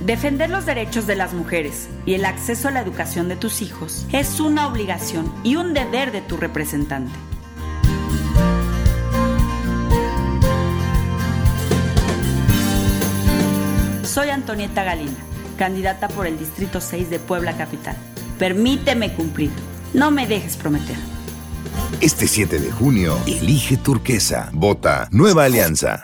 Defender los derechos de las mujeres y el acceso a la educación de tus hijos es una obligación y un deber de tu representante. Soy Antonieta Galina, candidata por el Distrito 6 de Puebla Capital. Permíteme cumplir. No me dejes prometer. Este 7 de junio, elige Turquesa. Vota Nueva Alianza.